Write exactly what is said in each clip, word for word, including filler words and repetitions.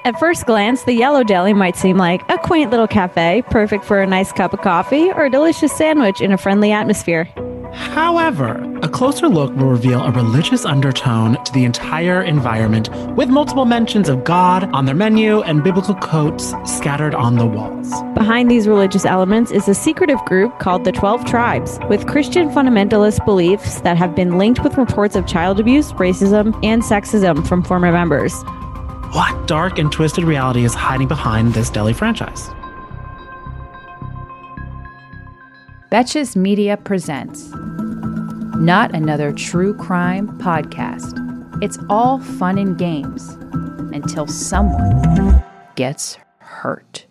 At first glance, the Yellow Deli might seem like a quaint little cafe, perfect for a nice cup of coffee or a delicious sandwich in a friendly atmosphere. However, a closer look will reveal a religious undertone to the entire environment, with multiple mentions of God on their menu and biblical quotes scattered on the walls. Behind these religious elements is a secretive group called the twelve Tribes, with Christian fundamentalist beliefs that have been linked with reports of child abuse, racism, and sexism from former members. What dark and twisted reality is hiding behind this deli franchise? Betches Media presents Not Another True Crime Podcast. It's all fun and games until someone gets hurt.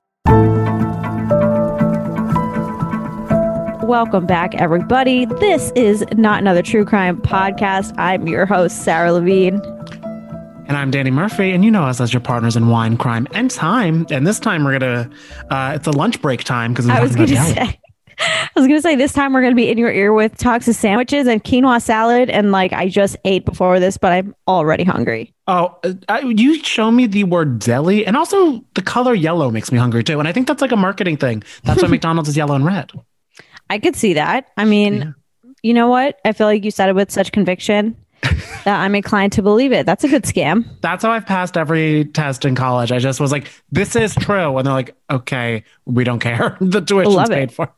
Welcome back, everybody. This is Not Another True Crime Podcast. I'm your host, Sarah Levine. And I'm Danny Murphy, and you know us as your partners in wine, crime, and time. And this time we're going to, uh, it's a lunch break time because I was going to say, I was going to say this time we're going to be in your ear with Tox's sandwiches and quinoa salad. And like, I just ate before this, but I'm already hungry. Oh, uh, you show me the word deli, and also the color yellow makes me hungry too. And I think that's like a marketing thing. That's why McDonald's is yellow and red. I could see that. I mean, yeah. You know what? I feel like you said it with such conviction that I'm inclined to believe it. That's a good scam. That's how I've passed every test in college. I just was like, this is true. And they're like, okay, we don't care. The tuition's paid for.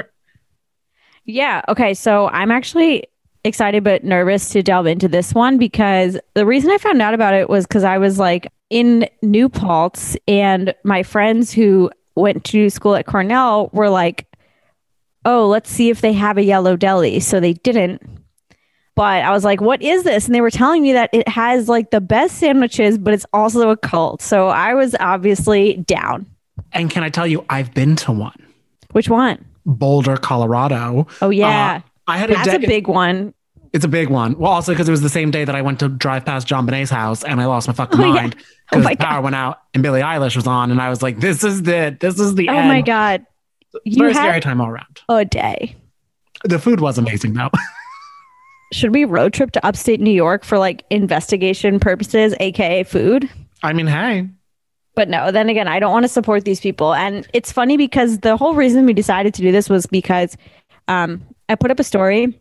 Yeah. Okay. So I'm actually excited but nervous to delve into this one because the reason I found out about it was because I was like in New Paltz and my friends who went to school at Cornell were like, oh, let's see if they have a Yellow Deli. So they didn't. But I was like, what is this? And they were telling me that it has like the best sandwiches, but it's also a cult. So I was obviously down. And can I tell you, I've been to one. Which one? Boulder, Colorado. Oh, yeah. Uh, I had a That's de- a big one. It's a big one. Well, also because it was the same day that I went to drive past John Bonet's house and I lost my fucking oh, mind because yeah. oh the power God. went out and Billie Eilish was on. And I was like, this is the, this is the oh end. Oh, my God. It's very scary time all around. A day. The food was amazing, though. Should we road trip to upstate New York for like investigation purposes, A K A food? I mean, hey. But no, then again, I don't want to support these people. And it's funny because the whole reason we decided to do this was because um, I put up a story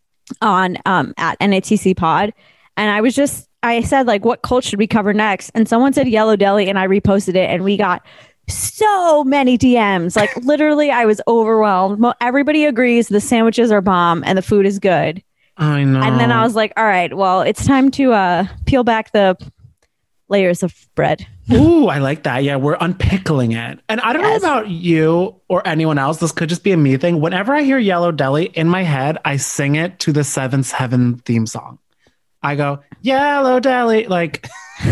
on um, at N A T C Pod. And I was just, I said like, what cult should we cover next? And someone said Yellow Deli and I reposted it and we got so many D Ms. Like literally, I was overwhelmed. Everybody agrees the sandwiches are bomb and the food is good. I know. And then I was like, all right, well, it's time to uh, peel back the layers of bread. Ooh, I like that. Yeah, we're unpickling it. And I don't yes. know about you or anyone else. This could just be a me thing. Whenever I hear Yellow Deli in my head, I sing it to the Seventh Heaven theme song. I go, Yellow Deli. Like,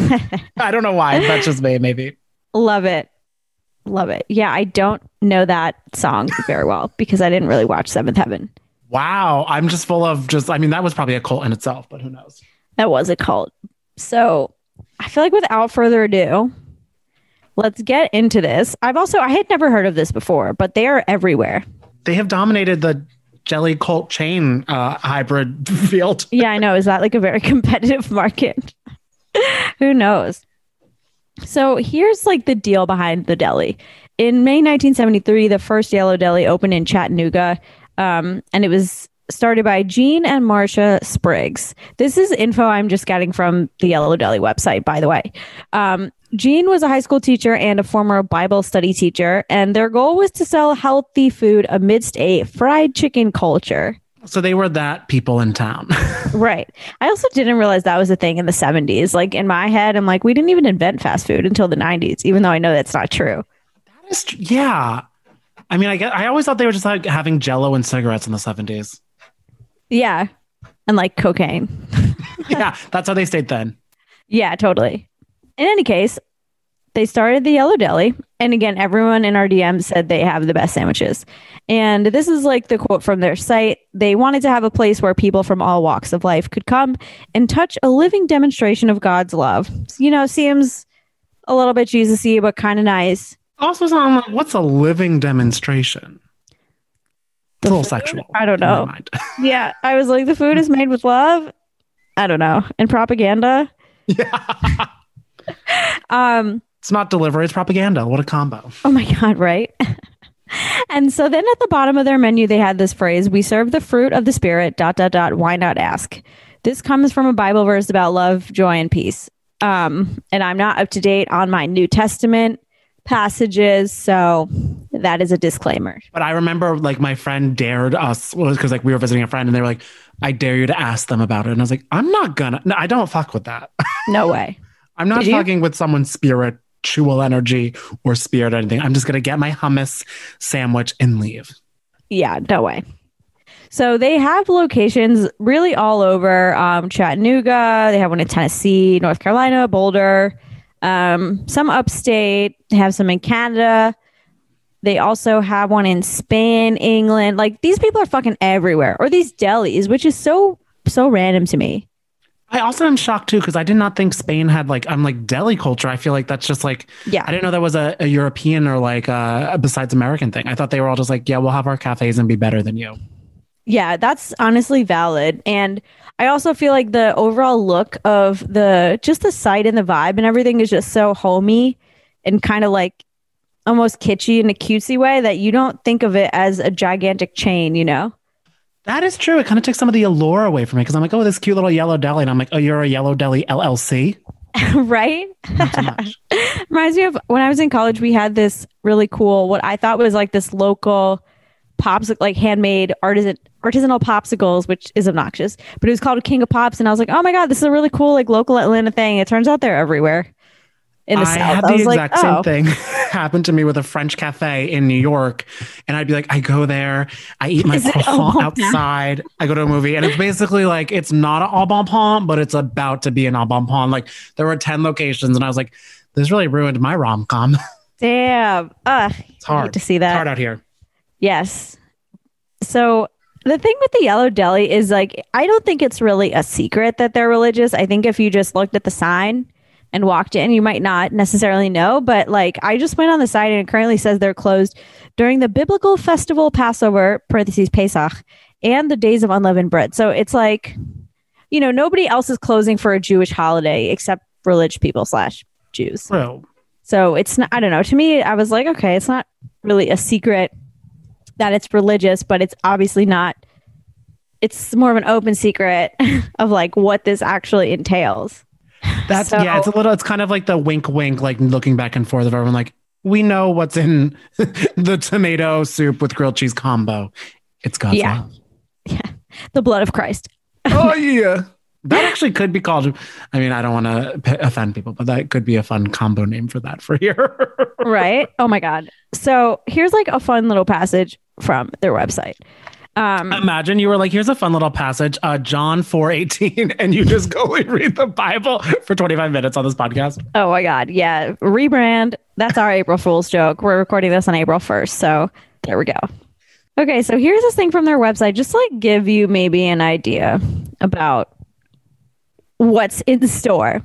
I don't know why. That's just me, maybe. Love it. Love it. Yeah, I don't know that song very well because I didn't really watch Seventh Heaven. Wow. I'm just full of just, I mean, that was probably a cult in itself, but who knows? That was a cult. So I feel like without further ado, let's get into this. I've also, I had never heard of this before, but they are everywhere. They have dominated the jelly cult chain uh, hybrid field. Yeah, I know. Is that like a very competitive market? Who knows? So here's like the deal behind the deli. In May nineteen seventy-three, the first Yellow Deli opened in Chattanooga. Um, and it was started by Gene and Marcia Spriggs. This is info I'm just getting from the Yellow Deli website, by the way. Um, Gene was a high school teacher and a former Bible study teacher, and their goal was to sell healthy food amidst a fried chicken culture. So they were that people in town. Right. I also didn't realize that was a thing in the seventies. Like in my head, I'm like, we didn't even invent fast food until the nineties, even though I know that's not true. That is, tr- yeah. I mean, I get, I always thought they were just like having Jello and cigarettes in the seventies. Yeah. And like cocaine. Yeah, that's how they stayed then. Yeah, totally. In any case, they started the Yellow Deli. And again, everyone in our D Ms said they have the best sandwiches. And this is like the quote from their site. They wanted to have a place where people from all walks of life could come and touch a living demonstration of God's love. You know, seems a little bit Jesus-y, but kind of nice. Also, I'm like, what's a living demonstration? It's a little sexual. I don't know. Yeah, I was like, the food is made with love. I don't know. And propaganda. Yeah. um. It's not delivery, it's propaganda. What a combo. Oh my God, right? And so then at the bottom of their menu, they had this phrase, we serve the fruit of the spirit, dot, dot, dot, why not ask? This comes from a Bible verse about love, joy, and peace. Um, and I'm not up to date on my New Testament passages, so that is a disclaimer. But I remember like my friend dared us, because like we were visiting a friend and they were like, I dare you to ask them about it. And I was like, I'm not gonna, no, I don't fuck with that. No way. I'm not fucking with someone's spiritual energy or spirit or anything. I'm just gonna get my hummus sandwich and leave. Yeah, no way. So they have locations really all over um, Chattanooga. They have one in Tennessee, North Carolina, Boulder, um, some upstate. They have some in Canada. They also have one in Spain, England. Like, these people are fucking everywhere. Or these delis, which is so, so random to me. I also am shocked too, because I did not think Spain had like, I'm like deli culture. I feel like that's just like, yeah. I didn't know that was a, a European or like uh, besides American thing. I thought they were all just like, yeah, we'll have our cafes and be better than you. Yeah, that's honestly valid. And I also feel like the overall look of the, just the site and the vibe and everything is just so homey and kind of like almost kitschy in a cutesy way that you don't think of it as a gigantic chain, you know? That is true. It kind of takes some of the allure away from me because I'm like, oh, this cute little yellow deli. And I'm like, oh, you're a Yellow Deli L L C? Right? Not so much. Reminds me of when I was in college, we had this really cool, what I thought was like this local pops, like handmade artisan artisanal popsicles, which is obnoxious, but it was called King of Pops. And I was like, oh my God, this is a really cool, like local Atlanta thing. It turns out they're everywhere in the I South. had I the was exact like, same oh. thing happen to me with a French cafe in New York. And I'd be like, I go there, I eat my Is it croissant au bon outside, I go to a movie. And it's basically like, it's not an au bon point, but it's about to be an au bon point. Like there were ten locations and I was like, this really ruined my rom-com. Damn. Ugh, It's hard I hate to see that. It's hard out here. Yes. So the thing with the Yellow Deli is like, I don't think it's really a secret that they're religious. I think if you just looked at the sign and walked in, you might not necessarily know. But like, I just went on the site and it currently says they're closed during the biblical festival Passover, parentheses Pesach, and the days of unleavened bread. So it's like, you know, nobody else is closing for a Jewish holiday except religious people slash Jews. Well, So it's not, I don't know. To me, I was like, okay, it's not really a secret that it's religious, but it's obviously not, it's more of an open secret of like what this actually entails. that's, So- yeah, it's a little, it's kind of like the wink, wink, like looking back and forth of everyone like, we know what's in the tomato soup with grilled cheese combo. It's God's Yeah. love. Yeah. The blood of Christ. Oh, yeah. That actually could be called, I mean, I don't want to p- offend people, but that could be a fun combo name for that for here. Right? Oh my God. So here's like a fun little passage from their website. Um, Imagine you were like, here's a fun little passage, uh, John four eighteen, and you just go and read the Bible for twenty-five minutes on this podcast. oh my God. Yeah. Rebrand. That's our April Fool's joke. We're recording this on April first. So there we go. Okay. So here's this thing from their website, just to, like give you maybe an idea about what's in store.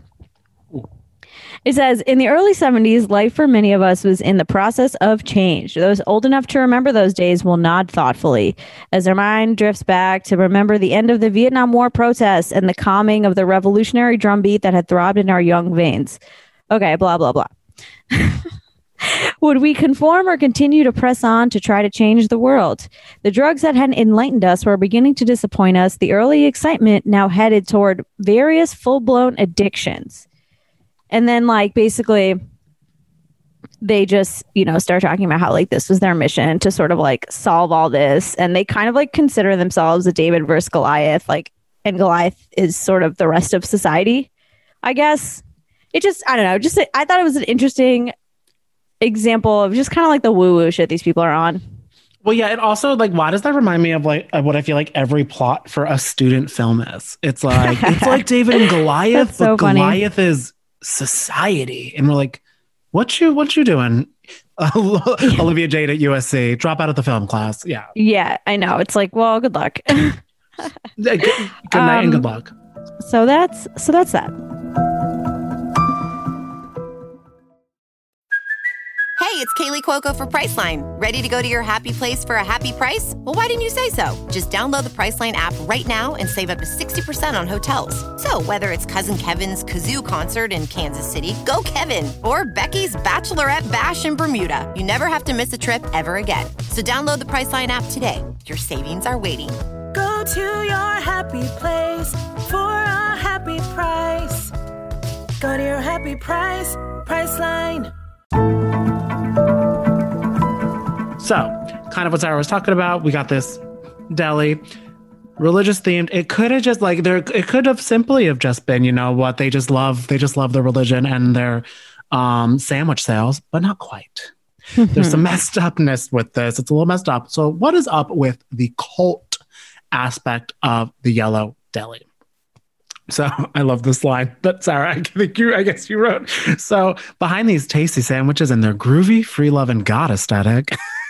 It says, in the early seventies, life for many of us was in the process of change. Those old enough to remember those days will nod thoughtfully as their mind drifts back to remember the end of the Vietnam War protests and the calming of the revolutionary drumbeat that had throbbed in our young veins. Okay, blah, blah, blah. Would we conform or continue to press on to try to change the world? The drugs that had enlightened us were beginning to disappoint us. The early excitement now headed toward various full-blown addictions. And then, like, basically, they just, you know, start talking about how, like, this was their mission to sort of, like, solve all this. And they kind of, like, consider themselves a David versus Goliath, like, and Goliath is sort of the rest of society, I guess. It just, I don't know, just, I thought it was an interesting example of just kind of, like, the woo-woo shit these people are on. Well, yeah, it also, like, why does that remind me of, like, of what I feel like every plot for a student film is? It's like, it's like David and Goliath, That's so but funny. Goliath is society. And we're like, what you what you doing? Olivia Jade at U S C, drop out of the film class. Yeah. Yeah, I know. It's like, well, good luck. Good, good night and Um, good luck. so that's so that's that. Hey, it's Kaylee Cuoco for Priceline. Ready to go to your happy place for a happy price? Well, why didn't you say so? Just download the Priceline app right now and save up to sixty percent on hotels. So whether it's Cousin Kevin's Kazoo Concert in Kansas City, go Kevin, or Becky's Bachelorette Bash in Bermuda, you never have to miss a trip ever again. So download the Priceline app today. Your savings are waiting. Go to your happy place for a happy price. Go to your happy price, Priceline. So, kind of what Sarah was talking about. We got this deli, religious themed. It could have just like there. It could have simply have just been, you know, what they just love. They just love their religion and their um, sandwich sales, but not quite. There's some messed upness with this. It's a little messed up. So, what is up with the cult aspect of the Yellow Deli? So I love this line that Sarah, I think you, I guess you wrote. So behind these tasty sandwiches and their groovy, free love and God aesthetic,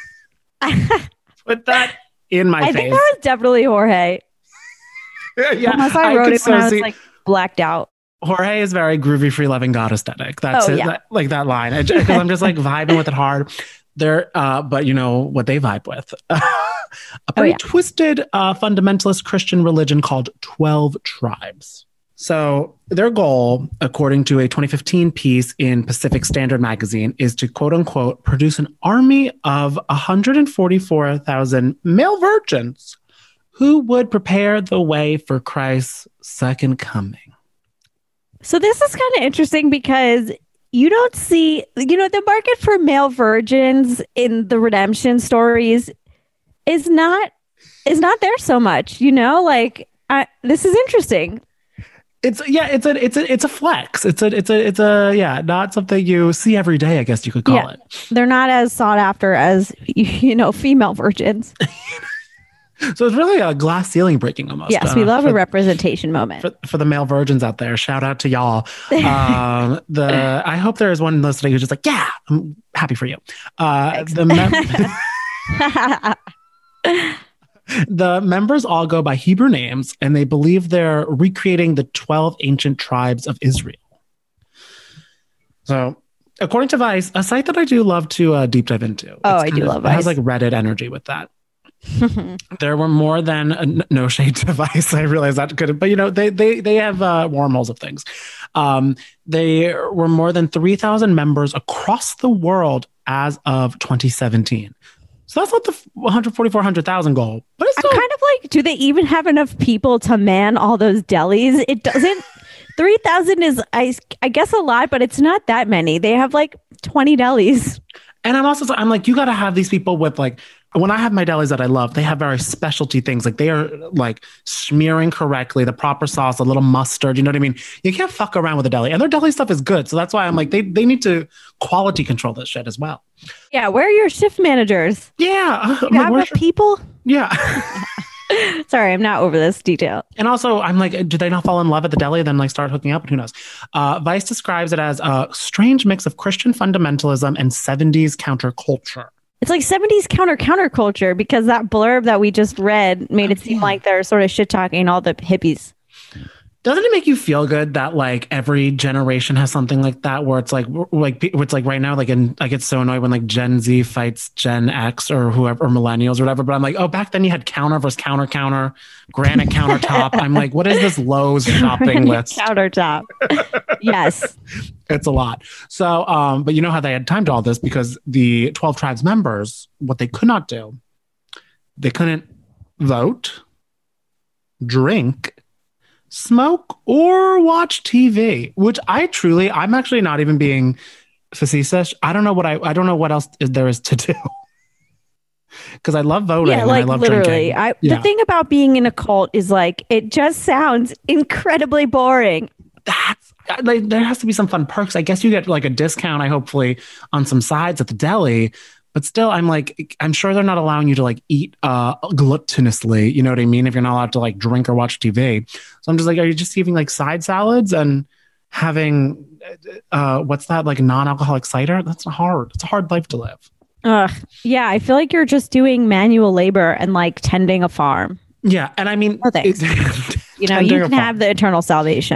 put that in my I face. think that was definitely Jorge. Yeah, unless I wrote could it so when I was see- like blacked out. Jorge is very groovy, free loving God aesthetic. That's Oh, it, yeah. that- like that line. Because I'm just like vibing with it hard. They're, uh, but you know what they vibe with? A pretty yeah. twisted uh, fundamentalist Christian religion called twelve Tribes. So their goal, according to a twenty fifteen piece in Pacific Standard magazine, is to quote unquote produce an army of one hundred forty-four thousand male virgins who would prepare the way for Christ's second coming. So this is kind of interesting because you don't see, you know, the market for male virgins in the redemption stories is not is not there so much, you know, like I, this is interesting. It's yeah, it's a it's a it's a flex. It's a it's a it's a yeah, not something you see every day, I guess you could call Yeah. it. They're not as sought after as, you know, female virgins. So it's really a glass ceiling breaking almost. Yes, we uh, love for, a representation moment. for, for the male virgins out there. Shout out to y'all. Um, the I hope there is one listening who's just like, yeah, I'm happy for you. Uh, the mem- The members all go by Hebrew names, and they believe they're recreating the twelve ancient tribes of Israel. So, according to Vice, a site that I do love to uh, deep dive into. Oh, It's I do kind of- love It has Vice. like Reddit energy with that. There were more than uh, n- no shade to Vice. I realize that could, but you know, they they they have uh, wormholes of things. Um, they were more than three thousand members across the world as of twenty seventeen. So that's not the one hundred forty-four hundred thousand goal, but it's I'm still kind of like, do they even have enough people to man all those delis? It doesn't. three thousand is, I, I guess, a lot, but it's not that many. They have like twenty delis. And I'm also, I'm like, you got to have these people with like, when I have my delis that I love, they have very specialty things. Like they are like smearing correctly, the proper sauce, a little mustard. You know what I mean? You can't fuck around with a deli, and their deli stuff is good. So that's why I'm like, they they need to quality control this shit as well. Yeah, where are your shift managers? Yeah, I'm You like, have where's enough people? your- yeah. Sorry, I'm not over this detail. And also, I'm like, do they not fall in love at the deli, then like start hooking up? Who knows? Uh, Vice describes it as a strange mix of Christian fundamentalism and seventies counterculture. It's like seventies counter counterculture because that blurb that we just read made it seem like they're sort of shit talking all the hippies. Doesn't it make you feel good that like every generation has something like that, where it's like like where it's like right now, like in, I get so annoyed when like Gen Z fights Gen X or whoever, or millennials or whatever. But I'm like, oh, back then you had counter versus counter counter, granite countertop. I'm like, what is this Lowe's shopping list? Countertop. Yes. It's a lot. So, um, but you know how they had timed all this because the twelve tribes members, what they could not do, they couldn't vote, drink, smoke, or watch T V, which I truly, I'm actually not even being facetious. I don't know what I, I don't know what else is there is to do. Because I love voting. Yeah, and like I love literally. drinking. I Yeah. the thing about being in a cult is like it just sounds incredibly boring. That's like, there has to be some fun perks. I guess you get like a discount, I hopefully, on some sides at the deli. But still, I'm like, I'm sure they're not allowing you to like eat uh, gluttonously. You know what I mean? If you're not allowed to like drink or watch T V. So I'm just like, are you just eating like side salads and having, uh, what's that, like non-alcoholic cider? That's hard. It's a hard life to live. Ugh. Yeah, I feel like you're just doing manual labor and like tending a farm. Yeah. And I mean, Oh, thanks. it- You know, tending you a can farm. have the eternal salvation.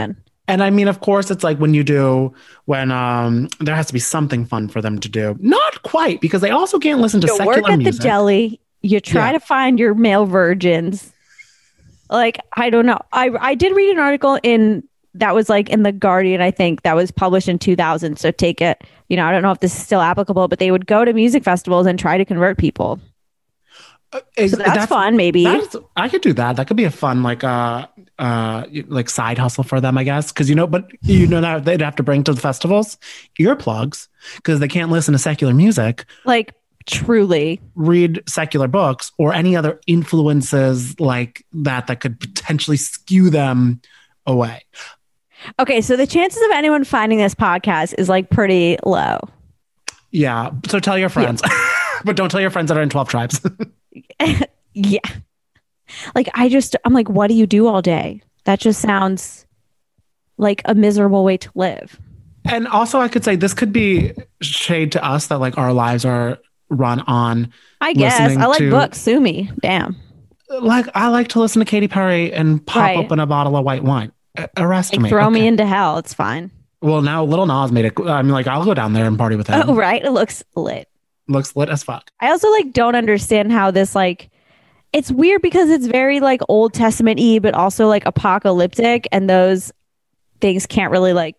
And I mean, of course, it's like when you do, when um, there has to be something fun for them to do. Not quite, because they also can't listen to You secular work at music. the deli. You try Yeah. to find your male virgins. Like, I don't know. I I did read an article in that was like in the Guardian, I think, that was published in two thousand. So take it, you know, I don't know if this is still applicable, but they would go to music festivals and try to convert people. Uh, is- So that's, fun, maybe. That's, I could do that. That could be a fun, like, uh, uh, like side hustle for them, I guess. Because you know, but you know, that they'd have to bring to the festivals earplugs because they can't listen to secular music, Like, truly. read secular books, or any other influences like that that could potentially skew them away. Okay, so the chances of anyone finding this podcast is like pretty low. Yeah. So tell your friends, but don't tell your friends that are in twelve tribes. Yeah. Like, I just, I'm like, what do you do all day? That just sounds like a miserable way to live. And also, I could say this could be shade to us that like our lives are run on. I guess. Listening I like to- books. Sue me. Damn. Like, I like to listen to Katy Perry and pop Right. open a bottle of white wine. Uh, Arrest Like, me. throw me Okay. into hell. It's fine. Well, now Little Nas made it. I mean, like, I'll go down there and party with him. Oh, right. It looks lit. Looks lit as fuck. I also like don't understand how this like it's weird because it's very like Old Testament y, but also like apocalyptic, and those things can't really like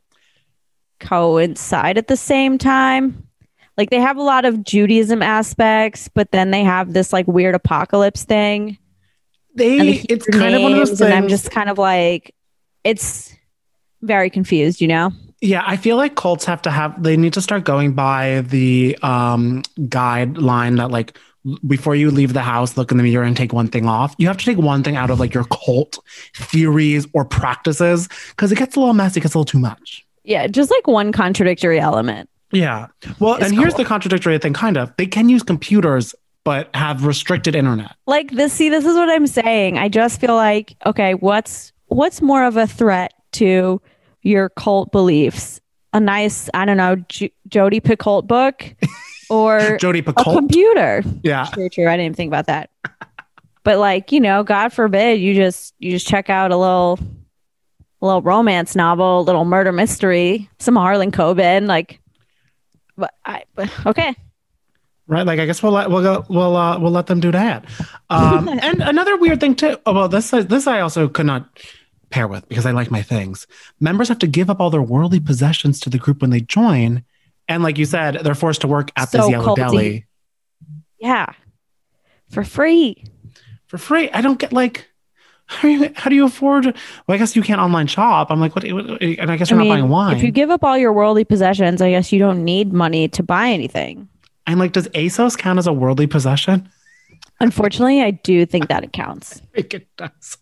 coincide at the same time. Like they have a lot of Judaism aspects, but then they have this like weird apocalypse thing. They, And the it's Hebrew kind of one of those names, things. and I'm just kind of like, it's very confused, you know? Yeah, I feel like cults have to have, they need to start going by the um, guideline that, like, l- before you leave the house, look in the mirror and take one thing off. You have to take one thing out of, like, your cult theories or practices because it gets a little messy, it gets a little too much. Yeah, just like one contradictory element. Yeah. Well, It's and here's cool. the contradictory thing, kind of. They can use computers, but have restricted internet. Like this, see, this is what I'm saying. I just feel like, okay, what's what's more of a threat to your cult beliefs? A nice, I don't know, J- Jodi Picoult book or Jodi a Picoult. computer? Yeah. True, true. I didn't even think about that. But like, you know, God forbid you just you just check out a little a little romance novel, a little murder mystery, some Harlan Coben, like but I okay. Right, like I guess we'll let we'll go, we'll uh, we'll let them do that. Um, and another weird thing too. Oh, well, this this I also could not pair with because I like my things. Members have to give up all their worldly possessions to the group when they join, and like you said, they're forced to work at this So yellow culty. deli Yeah. For free. for free. I don't get like how do you, how do you afford? Well, I guess you can't online shop. I'm like, what? And I guess I you're mean, not buying wine. if you give up all your worldly possessions, I guess you don't need money to buy anything. and like, does ASOS count as a worldly possession? Unfortunately, I do think that it counts. I think it does.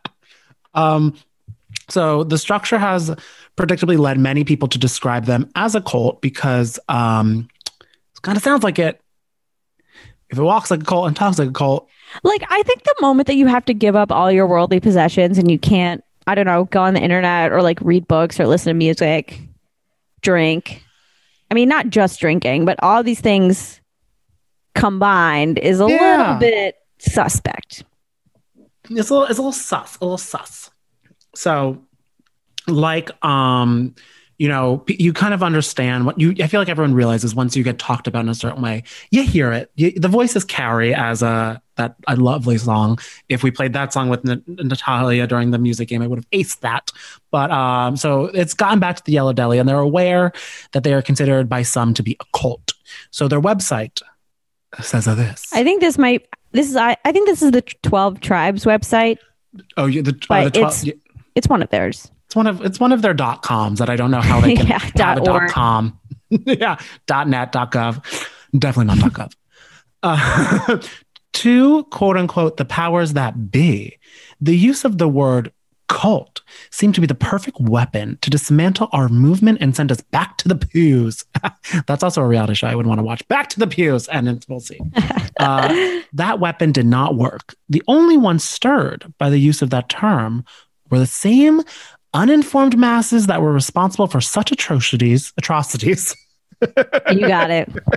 um, so the structure has predictably led many people to describe them as a cult because um, it kind of sounds like it. If it walks like a cult and talks like a cult, Like, I think the moment that you have to give up all your worldly possessions and you can't, I don't know, go on the internet or like read books or listen to music, drink. I mean, not just drinking, but all these things combined is a Yeah. little bit suspect. it's a little, it's a little sus, a little sus. So, like, um, you know, p- you kind of understand what you. I feel like everyone realizes once you get talked about in a certain way, you hear it. You, the voices carry as a that a lovely song. If we played that song with N- Natalia during the music game, I would have aced that. But um, so it's gotten back to the Yellow Deli, and they're aware that they are considered by some to be a cult. So their website says of this. I think this might, this is, I, I think this is the twelve Tribes website. oh, you the, uh, But the twelve. it's- It's one of theirs. It's one of it's one of their dot coms that I don't know how they can Yeah, have dot a dot org. com. Yeah, dot net, dot gov. Definitely not dot gov. Uh, to quote unquote the powers that be, the use of the word cult seemed to be the perfect weapon to dismantle our movement and send us back to the pews. That's also a reality show I would want to watch. Back to the pews, and then we'll see. Uh, that weapon did not work. The only ones stirred by the use of that term were the same uninformed masses that were responsible for such atrocities, atrocities, You got it.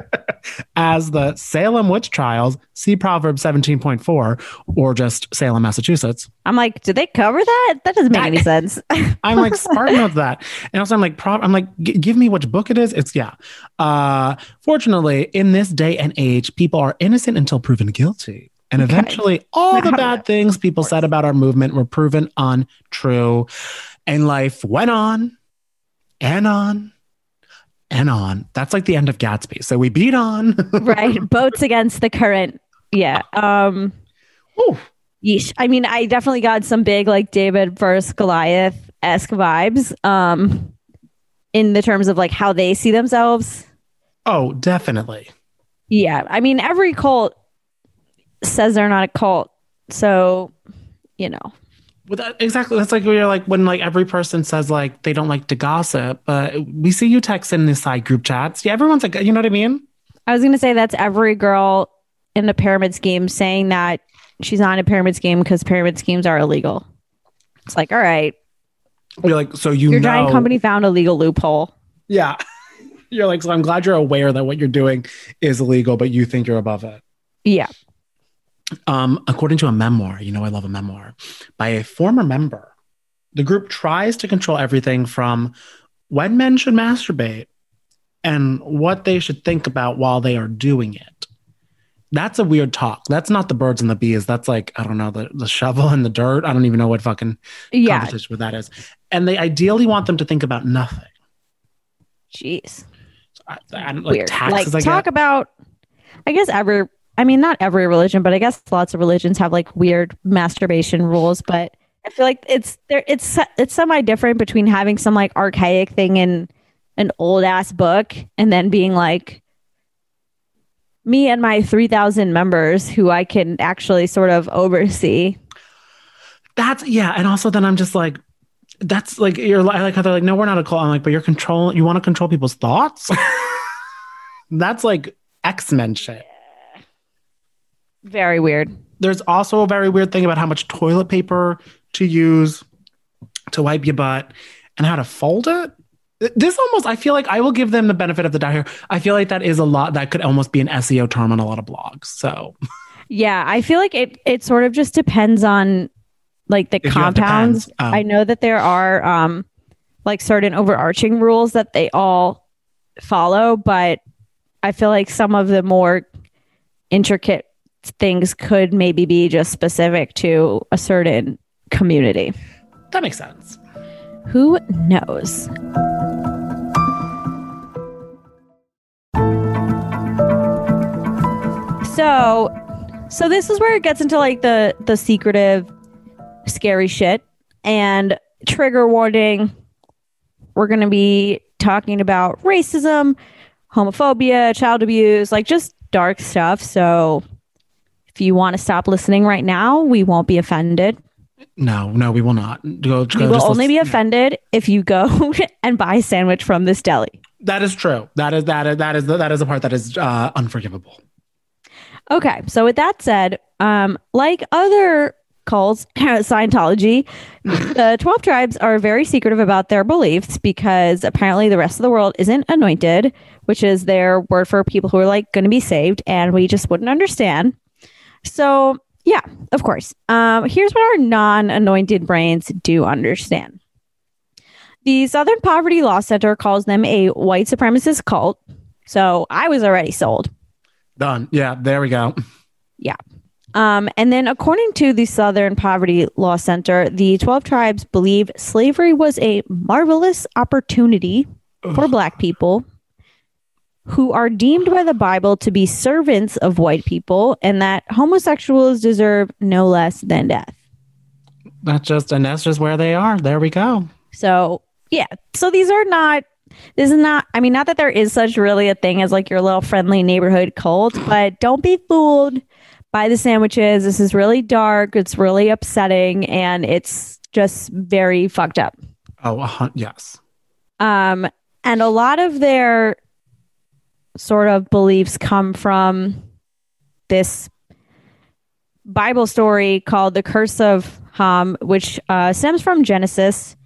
as the Salem witch trials, see Proverbs seventeen point four, or just Salem, Massachusetts. I'm like, did they cover that? That doesn't make any sense. I'm like, Spartan knows that. And also I'm like, Pro- I'm like, give me which book it is. It's yeah. Uh, fortunately, in this day and age, people are innocent until proven guilty. And Okay. eventually all the bad things people said about our movement were proven untrue. And life went on and on and on. That's like the end of Gatsby. So we beat on. Right. Boats against the current. Yeah. Um, Ooh. yeesh. I mean, I definitely got some big like David versus Goliath-esque vibes um, in the terms of like how they see themselves. Oh, definitely. Yeah. I mean, every cult says they're not a cult. So, you know. Well, that, exactly. That's like when you're like when like every person says like they don't like to gossip, but we see you text in the side group chats. Yeah, everyone's like, you know what I mean? I was going to say that's every girl in the pyramid scheme saying that she's not in a pyramid scheme because pyramid schemes are illegal. It's like, all right, You're like, so you your know, giant company found a legal loophole. yeah. You're like, so I'm glad you're aware that what you're doing is illegal, but you think you're above it. Yeah. Um, according to a memoir, you know, I love a memoir by a former member, the group tries to control everything from when men should masturbate and what they should think about while they are doing it. That's a weird talk. That's not the birds and the bees. That's like, I don't know, the, the shovel and the dirt. I don't even know what fucking Yeah. competition with that is. And they ideally want them to think about nothing. Jeez. I, I don't, like Weird. taxes, Like I talk get. about, I guess every, I mean, not every religion, but I guess lots of religions have like weird masturbation rules, but I feel like it's there. It's, it's semi different between having some like archaic thing in an old ass book and then being like, me and my three thousand members who I can actually sort of oversee. That's yeah, and also then I'm just like, that's like you're. I like how they're like, no, we're not a cult. I'm like, but you're control. You want to control people's thoughts? That's like X-Men shit. Very weird. There's also a very weird thing about how much toilet paper to use to wipe your butt and how to fold it. This almost, I feel like I will give them the benefit of the doubt here. I feel like that is a lot that could almost be an S E O term on a lot of blogs. So Yeah, I feel like it it sort of just depends on like the If you have compounds. depends, um, I know that there are um like certain overarching rules that they all follow, but I feel like some of the more intricate things could maybe be just specific to a certain community. that makes sense. Who knows? So, so this is where it gets into like the the secretive, scary shit. And trigger warning: we're going to be talking about racism, homophobia, child abuse, like just dark stuff. So, if you want to stop listening right now, we won't be offended. No, no, we will not. Go, go We will just only listen- be offended if you go and buy a sandwich from this deli. That is true. That is that is that is the, that is the part that is uh, unforgivable. Okay, so with that said, um, like other cults, Scientology, the twelve tribes are very secretive about their beliefs because apparently the rest of the world isn't anointed, which is their word for people who are like going to be saved, and we just wouldn't understand. So yeah, of course. Um, here's what our non-anointed brains do understand. The Southern Poverty Law Center calls them a white supremacist cult. So I was already sold. Done. Yeah, there we go. Yeah. Um, and then according to the Southern Poverty Law Center, the twelve tribes believe slavery was a marvelous opportunity for Black people who are deemed by the Bible to be servants of white people, and that homosexuals deserve no less than death. That's just and that's just where they are. There we go. So yeah, so these are not, this is not, I mean, not that there is such really a thing as like your little friendly neighborhood cult, but don't be fooled by the sandwiches. This is really dark. It's really upsetting, and it's just very fucked up. Oh, uh, hun- yes. Um, and a lot of their sort of beliefs come from this Bible story called The Curse of Ham, which uh, stems from Genesis.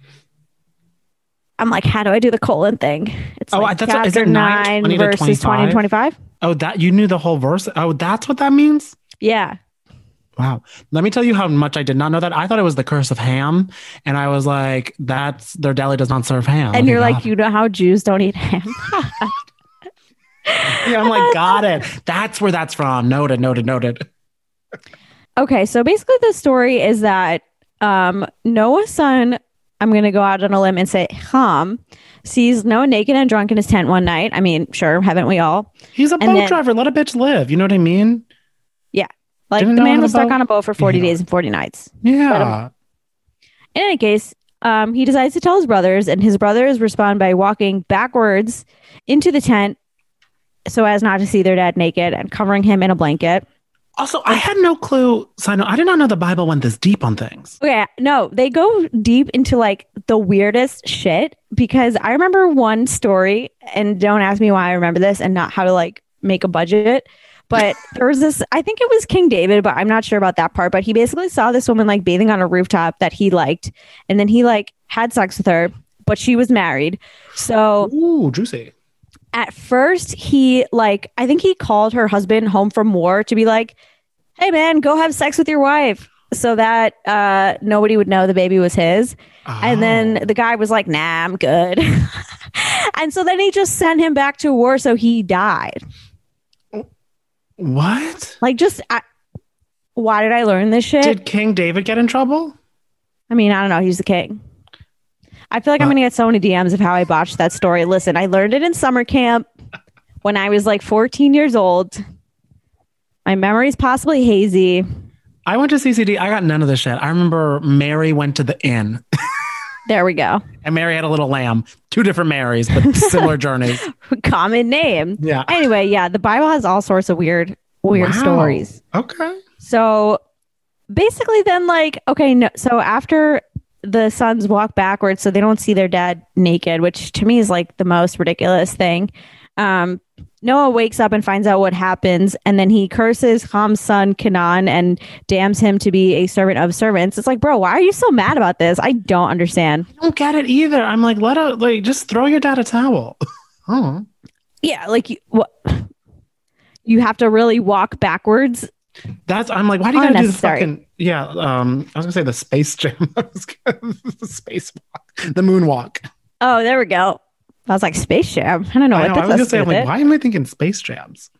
I'm like, how do I do the colon thing? It's Oh, like that's what- is chapter it nine, nine, twenty to verses twenty and twenty-five. Oh, that you knew the whole verse. Oh, that's what that means. Yeah. Wow. Let me tell you how much I did not know that. I thought it was the curse of ham. And I was like, that's their deli does not serve ham. And Okay, you're like, got it. you know how Jews don't eat ham? Yeah, I'm like, got it. That's where that's from. Noted, noted, noted. Okay, so basically the story is that um, Noah's son, I'm going to go out on a limb and say Ham, sees Noah naked and drunk in his tent one night. I mean, sure, haven't we all? He's a And boat then- driver. Let a bitch live. You know what I mean? Yeah. Like Didn't the Noah man have was a stuck boat? on a boat for forty Yeah. days and forty nights. Yeah. In any case, um, he decides to tell his brothers, and his brothers respond by walking backwards into the tent so as not to see their dad naked and covering him in a blanket. Also, I had no clue. Side note, I did not know the Bible went this deep on things. Yeah, no, they go deep into like the weirdest shit because I remember one story, and don't ask me why I remember this and not how to like make a budget. But there was this, I think it was King David, but I'm not sure about that part. But he basically saw this woman like bathing on a rooftop that he liked. And then he like had sex with her, but she was married. So Ooh, juicy. at first he like, I think he called her husband home from war to be like, hey man, go have sex with your wife so that uh, nobody would know the baby was his. And then Oh. the guy was like, nah, I'm good. And so then he just sent him back to war. So he died. What? Like, just I, why did I learn this shit? Did King David get in trouble? I mean, I don't know. He's the king. I feel like I'm Uh, going to get so many D Ms of how I botched that story. Listen, I learned it in summer camp when I was like fourteen years old. My memory's possibly hazy. I went to C C D. I got none of this shit. I remember Mary went to the inn There we go. and Mary had a little lamb. Two different Marys, but similar journeys. Common name. Yeah. Anyway, yeah, the Bible has all sorts of weird, weird Wow. stories. Okay. So basically, then, like, okay, no, so after the sons walk backwards, so they don't see their dad naked, which to me is like the most ridiculous thing. Um, Noah wakes up and finds out what happens, and then he curses Ham's son Canaan and damns him to be a servant of servants. It's like, bro, why are you so mad about this? I don't understand. I don't get it either. I'm like, let out, like, just throw your dad a towel. Oh. Yeah, like you, what? You have to really walk backwards. That's, I'm like, why do you gotta do the Unnecessary. fucking, yeah, um, I was gonna say the space jam. I was gonna, the space walk, the moonwalk. Oh, there we go. I was like, Space Jam. I don't know I, what know, this I was gonna has to say, do I'm with like, it. why am I thinking space jams?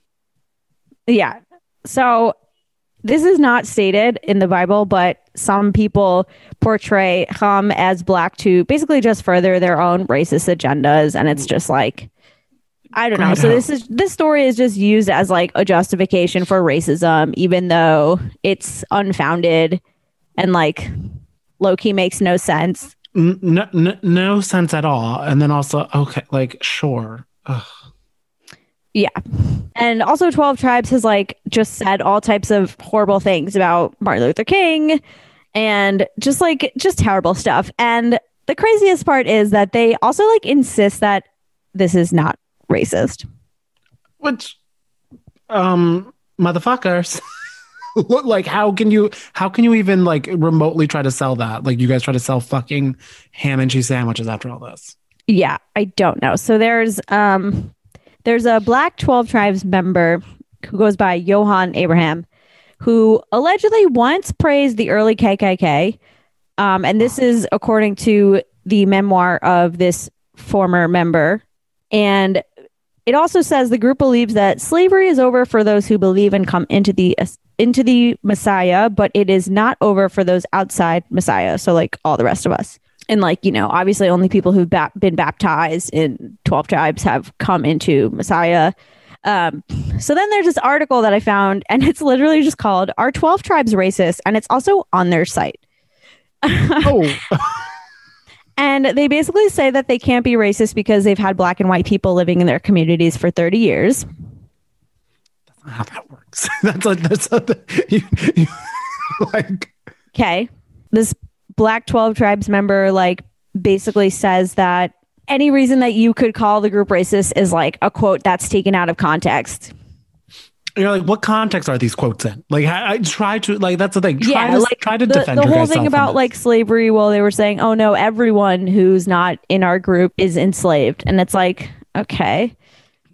Yeah. So this is not stated in the Bible, but some people portray Ham as black to basically just further their own racist agendas. And it's just like, I don't know. Great So help. this is this story is just used as like a justification for racism, even though it's unfounded and like low key makes no sense. N- No, no, no sense at all. And then also, okay, like, sure. Ugh. Yeah. And also twelve Tribes has like just said all types of horrible things about Martin Luther King and just like just terrible stuff. And the craziest part is that they also like insist that this is not racist. Which, um, motherfuckers. Look, like, how can you, how can you even like remotely try to sell that? Like, you guys try to sell fucking ham and cheese sandwiches after all this. Yeah, I don't know. So there's um there's a Black twelve Tribes member who goes by Johann Abraham, who allegedly once praised the early K K K. Um, and this is according to the memoir of this former member. And it also says the group believes that slavery is over for those who believe and come into the into the Messiah, but it is not over for those outside Messiah. So like all the rest of us. And like, you know, obviously only people who've ba- been baptized in twelve Tribes have come into Messiah. Um, so then there's this article that I found, and it's literally just called "Are twelve Tribes Racist?" And it's also on their site. Oh, And they basically say that they can't be racist because they've had black and white people living in their communities for thirty years. that's not how that works. That's like, that's not the, you, you, like, Okay. This Black twelve Tribes member like basically says that any reason that you could call the group racist is like a quote that's taken out of context. you're like, what context are these quotes in? Like, I, I try to, like, that's the thing. Try Yeah, to, like try to the, defend the your whole guys' thing about self-image. like slavery. Well, they were saying, oh no, everyone who's not in our group is enslaved. And it's like, okay.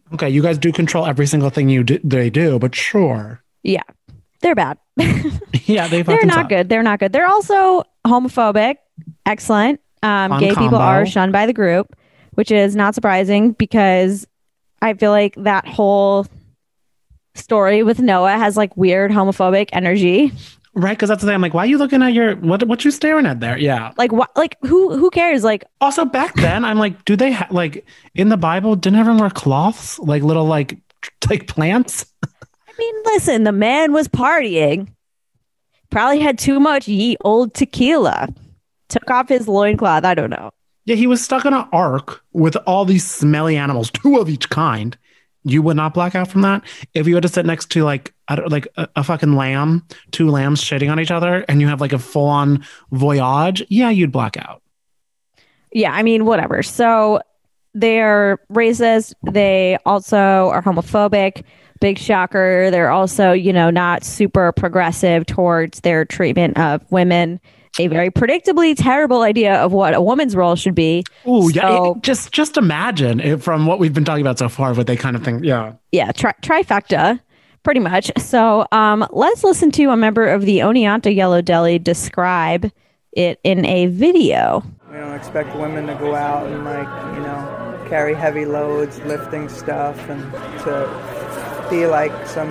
Okay, you guys do control every single thing you do, they do, but sure. Yeah, they're bad. Yeah, they They're fucking not suck. good. They're not good. They're also homophobic. Excellent. Um, Fun gay people combo. are shunned by the group, which is not surprising because I feel like that whole story with Noah has like weird homophobic energy. Right, because that's the thing. I'm like, why are you looking at your what? What you staring at there? Yeah. Like what? Like who? Who cares? Like Also, back then, I'm like, do they ha- like in the Bible? Didn't everyone wear cloths, like little like like plants? I mean, listen, the man was partying. Probably had too much ye old tequila. Took off his loincloth. I don't know. Yeah, he was stuck in an ark with all these smelly animals, two of each kind. You would not black out from that if you had to sit next to like I don't, like a, a fucking lamb, two lambs shitting on each other, and you have like a full on voyage. Yeah, you'd black out. Yeah, I mean, whatever. So they're racist. They also are homophobic. Big shocker. They're also, you know, not super progressive towards their treatment of women. A very predictably terrible idea of what a woman's role should be. Oh, yeah. So- it- just just imagine it from what we've been talking about so far, what they kind of think. Yeah. Yeah, tri- trifecta, pretty much. So um, let's listen to a member of the Oneonta Yellow Deli describe it in a video. We don't expect women to go out and like, you know, carry heavy loads, lifting stuff, and to be like some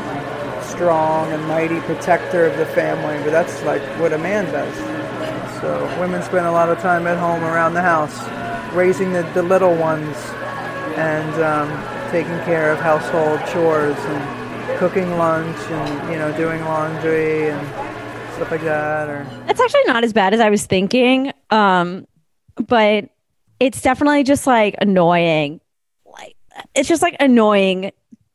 strong and mighty protector of the family, but that's like what a man does. So women spend a lot of time at home around the house, raising the, the little ones and um, taking care of household chores and cooking lunch and, you know, doing laundry and stuff like that. Or It's actually not as bad as I was thinking, um, but it's definitely just like annoying. Like it's just like annoying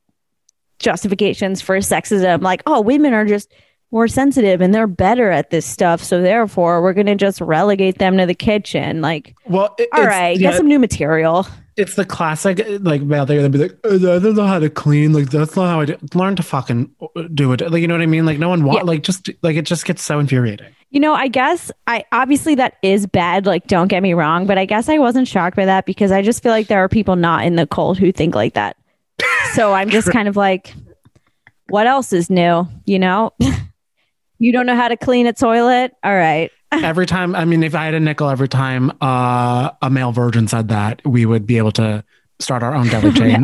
justifications for sexism. Like, oh, women are just more sensitive and they're better at this stuff, so therefore we're gonna just relegate them to the kitchen. Like, Well, it, all it's- right, yeah, get some new material. it's the classic, like, well, they're gonna be like, oh, I don't know how to clean. Like, that's not how I do. Learn to fucking do it. Like, you know what I mean? Like, no one want. Yeah. Like, just like it just gets so infuriating. You know, I guess I obviously that is bad. Like, don't get me wrong, but I guess I wasn't shocked by that because I just feel like there are people not in the cult who think like that. So I'm just kind of like, what else is new? You know, you don't know how to clean a toilet. All right. Every time, I mean, if I had a nickel every time uh, a male virgin said that, we would be able to start our own deli chain.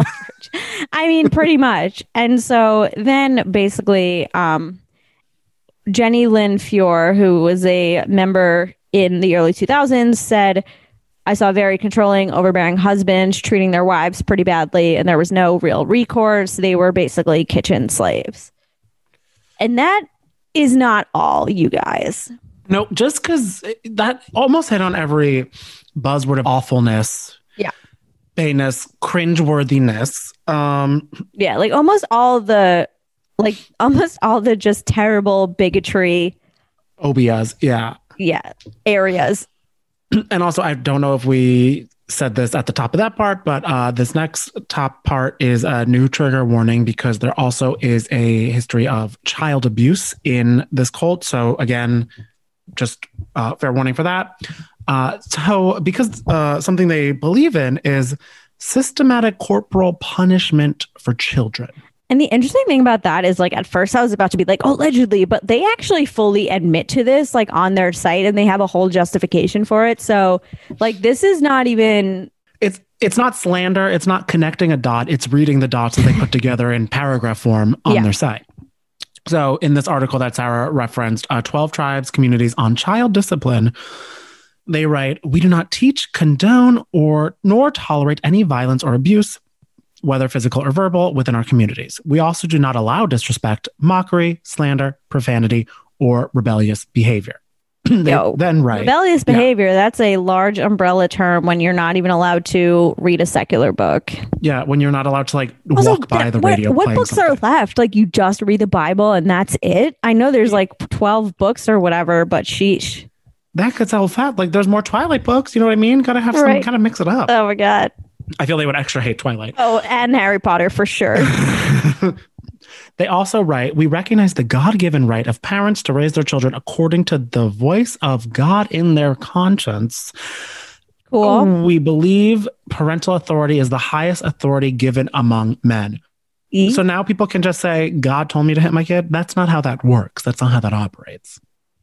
I mean, pretty much. And so then basically, um, Jenny Lynn Fior, who was a member in the early two thousands, said, I saw very controlling, overbearing husbands treating their wives pretty badly, and there was no real recourse. They were basically kitchen slaves. And that is not all, you guys. No, just because that almost hit on every buzzword of awfulness, Yeah. bayness, cringeworthiness. Um, Yeah, like almost all the, like almost all the just terrible bigotry, obias, yeah. yeah, areas. And also, I don't know if we said this at the top of that part, but uh, this next top part is a new trigger warning because there also is a history of child abuse in this cult. So again, just uh, fair warning for that. Uh, so because uh, something they believe in is systematic corporal punishment for children. And the interesting thing about that is, like, at first I was about to be like, oh, allegedly, but they actually fully admit to this, like, on their site, and they have a whole justification for it. So, like, this is not even. It's it's not slander. It's not connecting a dot. It's reading the dots that they put together in paragraph form on Yeah. their site. So in this article that Sarah referenced, uh, twelve Tribes Communities on Child Discipline, they write, we do not teach, condone, or nor tolerate any violence or abuse, whether physical or verbal, within our communities. We also do not allow disrespect, mockery, slander, profanity, or rebellious behavior. They Yo, then write, Rebellious Yeah. behavior, that's a large umbrella term when you're not even allowed to read a secular book. yeah, when you're not allowed to like Also, walk by th- the what, radio. what playing books something. are left? Like, you just read the Bible and that's it? I know there's like twelve books or whatever, but sheesh. That could sell fat. Like, there's more Twilight books. You know what I mean? Gotta have some Right. kind of mix it up. Oh my God. I feel they would extra hate Twilight. Oh, and Harry Potter for sure. They also write, we recognize the God-given right of parents to raise their children according to the voice of God in their conscience. Cool. We believe parental authority is the highest authority given among men. E? So now people can just say, God told me to hit my kid. That's not how that works. That's not how that operates.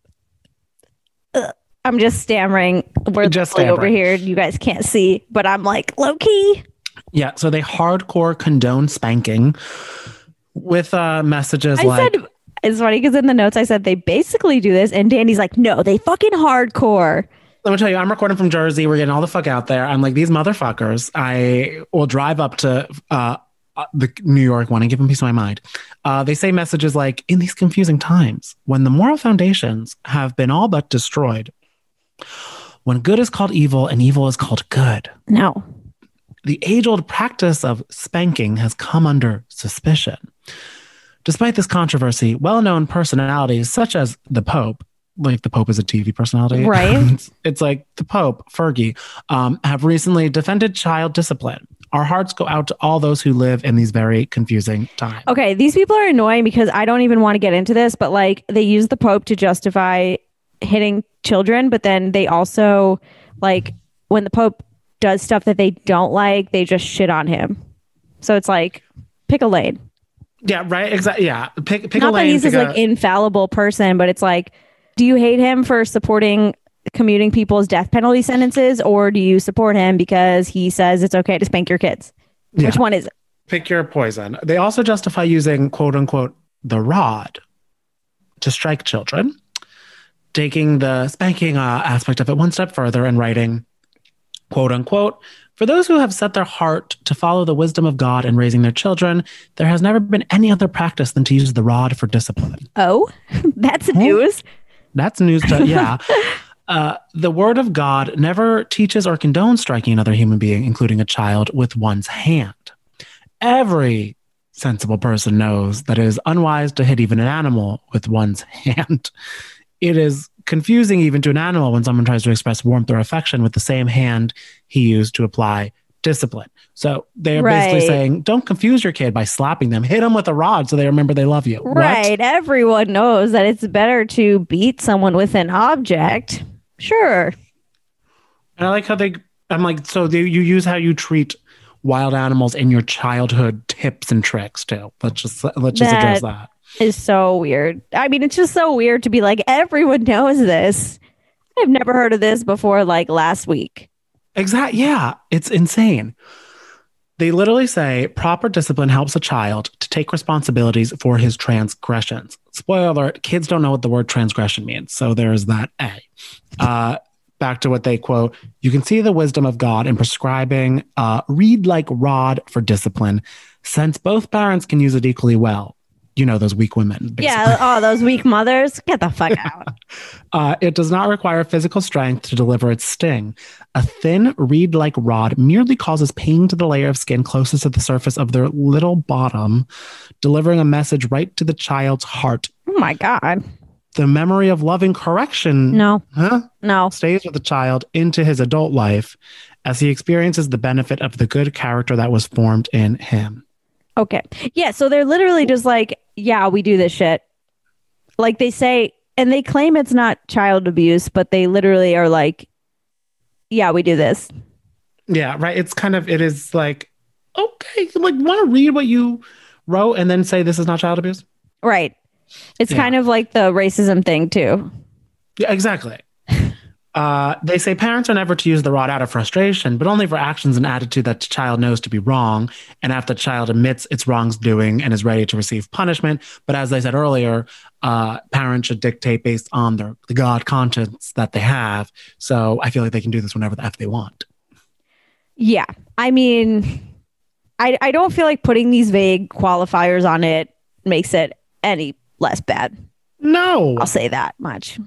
I'm just stammering. We're Just just over stammering. here. You guys can't see, but I'm like low key. Yeah. So they hardcore condone spanking with uh, messages I like, said, it's funny because in the notes I said they basically do this, and Danny's like, no, they fucking hardcore. let me tell you, I'm recording from Jersey. We're getting all the fuck out there. I'm like, these motherfuckers, I will drive up to uh, the New York one and give them peace of my mind. Uh, they say messages like, in these confusing times, when the moral foundations have been all but destroyed, when good is called evil and evil is called good, No. the age-old practice of spanking has come under suspicion. Despite this controversy, well-known personalities such as the Pope, like the Pope is a T V personality, Right. it's, it's like the Pope, Fergie, um, have recently defended child discipline. Our hearts go out to all those who live in these very confusing times. Okay, these people are annoying because I don't even want to get into this, but like they use the Pope to justify hitting children, but then they also, like, when the Pope does stuff that they don't like, they just shit on him. So it's like, pick a lane. Yeah, right. Exactly. Yeah, pick pick Not a lane. that he's pick this a- like infallible person, but it's like, do you hate him for supporting commuting people's death penalty sentences, or do you support him because he says it's okay to spank your kids? Yeah. Which one is it? Pick your poison. They also justify using quote unquote the rod to strike children, taking the spanking uh, aspect of it one step further and writing quote unquote, for those who have set their heart to follow the wisdom of God in raising their children, there has never been any other practice than to use the rod for discipline. Oh, that's news. That's news to, yeah. Uh, the word of God never teaches or condones striking another human being, including a child, with one's hand. Every sensible person knows that it is unwise to hit even an animal with one's hand. It is confusing even to an animal when someone tries to express warmth or affection with the same hand he used to apply discipline. So they're basically Right. saying, don't confuse your kid by slapping them. Hit them with a rod so they remember they love you. What? Right. Everyone knows that it's better to beat someone with an object. Sure. And I like how they, I'm like, so they, you use how you treat wild animals in your childhood tips and tricks too. Let's just, let's just address That- that. Is so weird. I mean, it's just so weird to be like, everyone knows this. I've never heard of this before, like last week. Exactly. Yeah. It's insane. They literally say proper discipline helps a child to take responsibilities for his transgressions. Spoiler alert, kids don't know what the word transgression means. So there's that A. Uh, back to what they quote, you can see the wisdom of God in prescribing uh, reed like rod for discipline, since both parents can use it equally well. You know, those weak women. Basically. Yeah. Oh, those weak mothers. Get the fuck out. Uh, it does not require physical strength to deliver its sting. A thin reed-like rod merely causes pain to the layer of skin closest to the surface of their little bottom, delivering a message right to the child's heart. Oh my God. The memory of loving correction No, huh, no. stays with the child into his adult life as he experiences the benefit of the good character that was formed in him. Okay. Yeah. So they're literally just like, yeah, we do this shit. Like they say, and they claim it's not child abuse, but they literally are like, yeah, we do this. Yeah, right. It's kind of, it is like, okay, like, want to read what you wrote and then say this is not child abuse? Right. It's Yeah. kind of like the racism thing, too. Yeah, exactly. Uh, they say parents are never to use the rod out of frustration, but only for actions and attitude that the child knows to be wrong, and after the child admits its wrongdoing and is ready to receive punishment. But as I said earlier, uh, parents should dictate based on their the God conscience that they have. So I feel like they can do this whenever the F they want. Yeah. I mean, I, I don't feel like putting these vague qualifiers on it makes it any less bad. No. I'll say that much.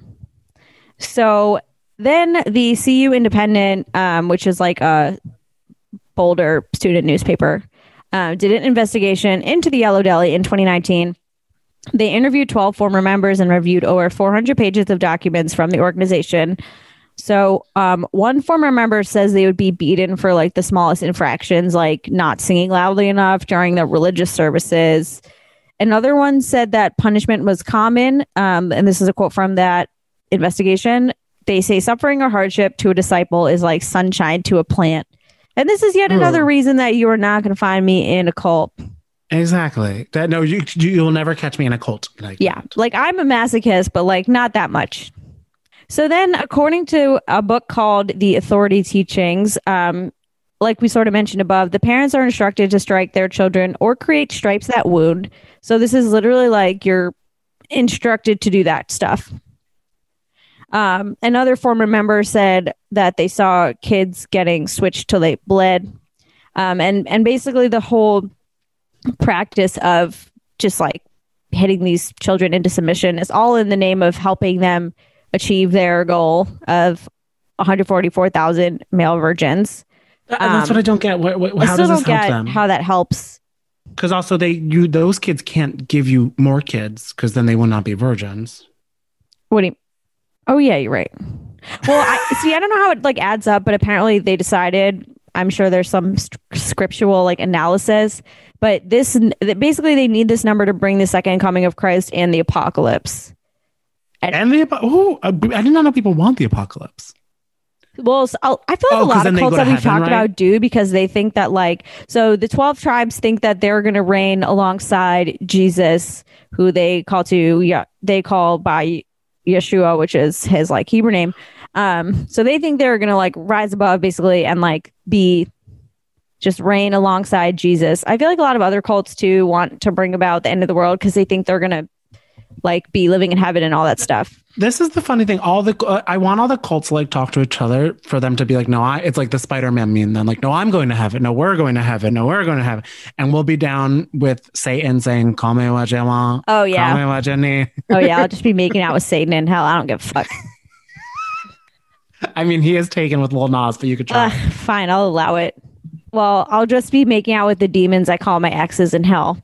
So then the C U Independent, um, which is like a Boulder student newspaper, uh, did an investigation into the Yellow Deli in twenty nineteen. They interviewed twelve former members and reviewed over four hundred pages of documents from the organization. So um, one former member says they would be beaten for like the smallest infractions, like not singing loudly enough during the religious services. Another one said that punishment was common. Um, and this is a quote from that investigation. they say suffering or hardship to a disciple is like sunshine to a plant. And this is yet another reason that you are not going to find me in a cult. Exactly. That no, you you'll never catch me in a cult. Like yeah, that. Like I'm a masochist, but like not that much. So then, according to a book called The Authority Teachings, um, like we sort of mentioned above, the parents are instructed to strike their children or create stripes that wound. So this is literally like you're instructed to do that stuff. Um, another former member said that they saw kids getting switched till they bled. Um, and, and basically the whole practice of just like hitting these children into submission is all in the name of helping them achieve their goal of one hundred forty-four thousand male virgins. And that's um, what I don't get. What, what, I how still does this don't help get them? How that helps. Because also they you those kids can't give you more kids because then they will not be virgins. What do you? Oh yeah, you're right. Well, I see. I don't know how it like adds up, but apparently they decided. I'm sure there's some st- scriptural like analysis, but this basically they need this number to bring the second coming of Christ and the apocalypse. And, and the oh, I did not know people want the apocalypse. Well, so I feel like oh, a lot of cults that we've heaven, talked right? about do because they think that like, so the twelve tribes think that they're going to reign alongside Jesus, who they call to, yeah, they call by Yeshua, which is his like Hebrew name. Um, so they think they're going to like rise above basically and like be just reign alongside Jesus. I feel like a lot of other cults too want to bring about the end of the world because they think they're going to like be living in heaven and all that stuff. This is the funny thing. All the uh, I want all the cults to like talk to each other for them to be like, no, I. It's like the Spider-Man meme. Then like, no, I'm going to heaven. No, we're going to heaven. No, we're going to heaven. And we'll be down with Satan saying, "Call me what you want." Oh yeah. Call me what you need. Oh yeah. I'll just be making out with Satan in hell. I don't give a fuck. I mean, he is taken with Lil Nas, but you could try. Uh, fine, I'll allow it. Well, I'll just be making out with the demons I call my exes in hell.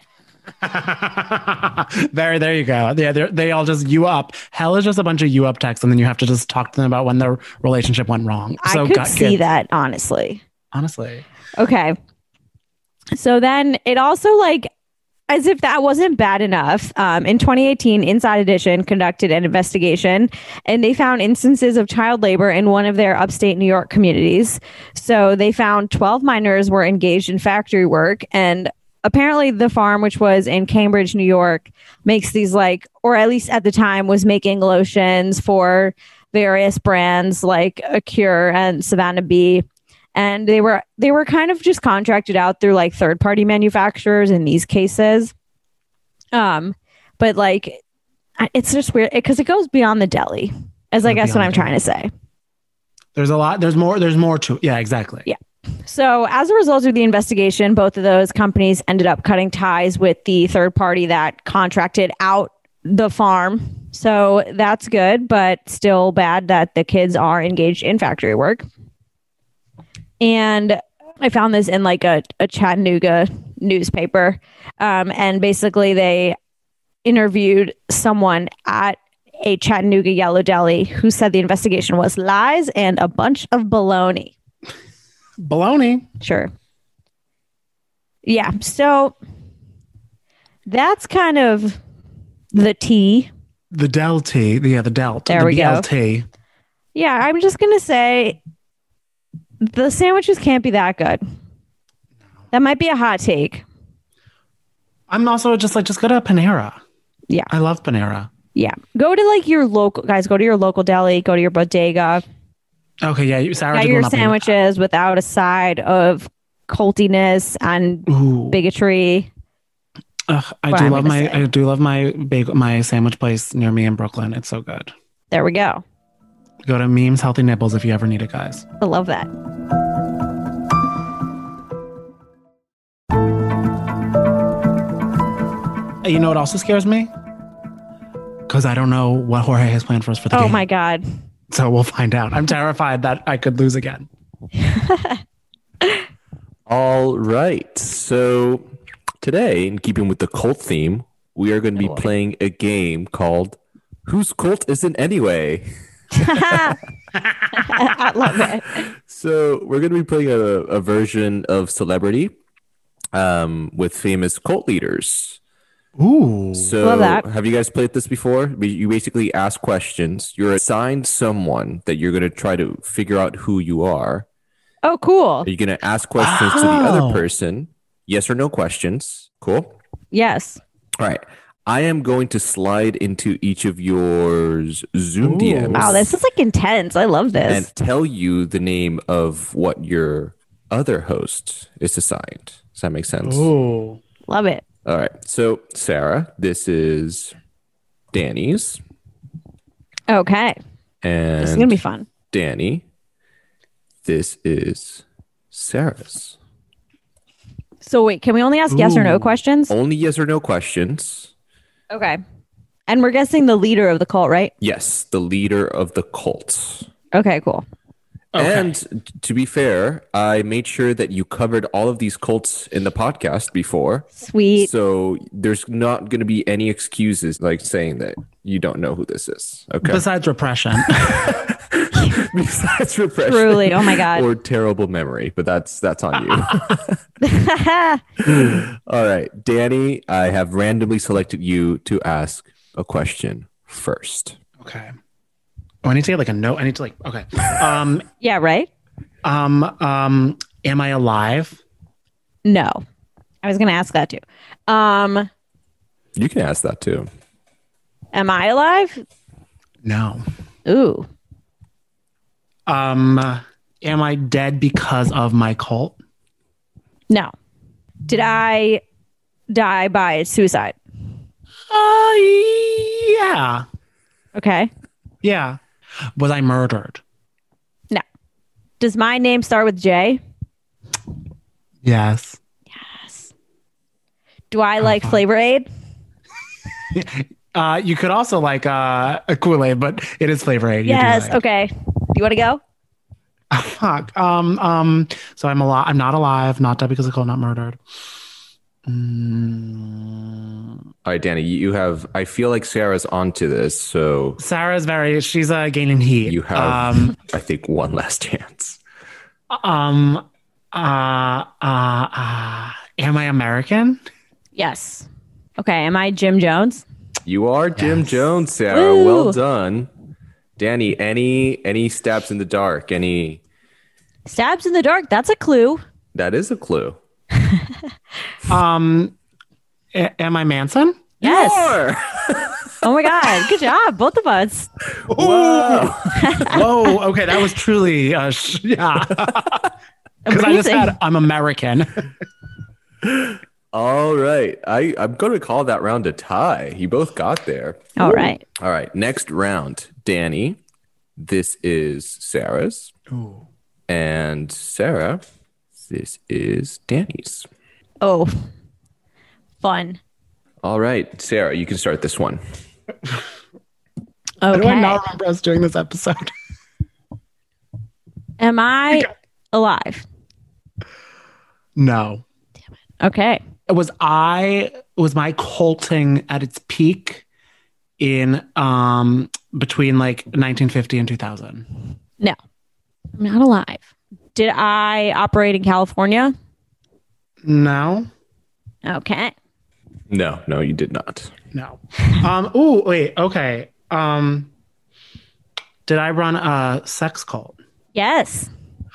there, there you go. Yeah, they all just you up. Hell is just a bunch of you up texts, and then you have to just talk to them about when their relationship went wrong. So I could see kids. that, honestly. Honestly. Okay. So then it also like, as if that wasn't bad enough, um, in twenty eighteen, Inside Edition conducted an investigation and they found instances of child labor in one of their upstate New York communities. So they found twelve minors were engaged in factory work, and apparently the farm, which was in Cambridge, New York, makes these like, or at least at the time was making lotions for various brands like Acure and Savannah Bee. And they were they were kind of just contracted out through like third party manufacturers in these cases. Um, but like, it's just weird because it goes beyond the deli, as I guess what I'm trying to say. There's a lot. There's more. There's more to it. Yeah, exactly. Yeah. So as a result of the investigation, both of those companies ended up cutting ties with the third party that contracted out the farm. So that's good, but still bad that the kids are engaged in factory work. And I found this in like a, a Chattanooga newspaper. Um, and basically they interviewed someone at a Chattanooga Yellow Deli who said the investigation was lies and a bunch of baloney. Baloney? Sure. Yeah. So that's kind of the tea. The Del tea. Yeah, the Del. There the we B L go. T. Yeah, I'm just going to say the sandwiches can't be that good. That might be a hot take. I'm also just like, just go to Panera. Yeah. I love Panera. Yeah. Go to like your local, guys, go to your local deli, go to your bodega. Okay, yeah. You, Sarah, get your sandwiches without a side of cultiness and Ooh. bigotry. Ugh, I do love my, say. I do love my big, my sandwich place near me in Brooklyn. It's so good. There we go. Go to Memes Healthy Nipples if you ever need it, guys. I love that. You know what also scares me? Because I don't know what Jorge has planned for us for the oh game. Oh my God. So we'll find out. I'm terrified that I could lose again. All right. So today, in keeping with the cult theme, we are going to be playing a game called Whose Cult Is It Anyway? I love it. So we're going to be playing a, a version of Celebrity um, with famous cult leaders. Ooh. So, Love that. have you guys played this before? We- You basically ask questions. You're assigned someone that you're going to try to figure out who you are. Oh, cool. You're going to ask questions to the Oh. other person. Yes or no questions. Cool. Yes. All right. I am going to slide into each of your Zoom Ooh. D Ms Wow, this is like intense. I love this. and tell you the name of what your other host is assigned. Does that make sense? Ooh. Love it. All right. So, Sarah, this is Danny's. Okay. And This is going to be fun. Danny, this is Sarah's. So wait, can we only ask yes or no Ooh. questions? Only yes or no questions. Okay. And we're guessing the leader of the cult, right? Yes, the leader of the cult. Okay, cool. Okay. And to be fair, I made sure that you covered all of these cults in the podcast before. Sweet. So there's not going to be any excuses like saying that you don't know who this is. Okay. Besides repression. Besides repression. Truly. Oh my God. Or terrible memory, but that's that's on you. All right, Danny, I have randomly selected you to ask a question first. Okay. Oh, I need to get like a note. I need to like, okay. Um, Yeah, right? um, um, am I alive? No. I was going to ask that too. Um, You can ask that too. am I alive? No. Ooh. Um, am I dead because of my cult? No. Did I die by suicide? Uh, yeah. Okay. Yeah. Was I murdered? No. Does my name start with J? Yes. Do I like Flavor Aid? Uh, you could also like uh, a Kool-Aid, but it is Flavor Aid. You do Yes. like- Okay. Do you want to go? Fuck. Um, um, so I'm alive. I'm not alive. Not dead because of cold. Not murdered. Mm. All right, Danny, you have, I feel like Sarah's onto this. So Sarah's very. She's uh, gaining heat. you have, Um, I think, one last chance. um. Uh. Uh. uh am I American? Yes. Okay. Am I Jim Jones? You are Jim Yes. Jones, Sarah. Woo. Well done. Danny, any any stabs in the dark? Any Stabs in the dark. That's a clue. that is a clue. Um. a- am I Manson? Yes. Sure. Oh my God. Good job. Both of us. Whoa. Whoa. Okay, that was truly. Uh, sh- yeah. Because I just Amazing. had. I'm American. All right. I, I'm going to call that round a tie. You both got there. All right. All right. Next round, Danny. This is Sarah's. Ooh. And Sarah, this is Danny's. Oh, fun. All right. Sarah, you can start this one. How do I Okay. not remember us doing this episode? Am I alive? No. Okay. Was I was my colting at its peak in um between like nineteen fifty and two thousand? No, I'm not alive. Did I operate in California? No. Okay. No, no, you did not. No. Um oh wait, okay. Um did I run a sex cult? Yes.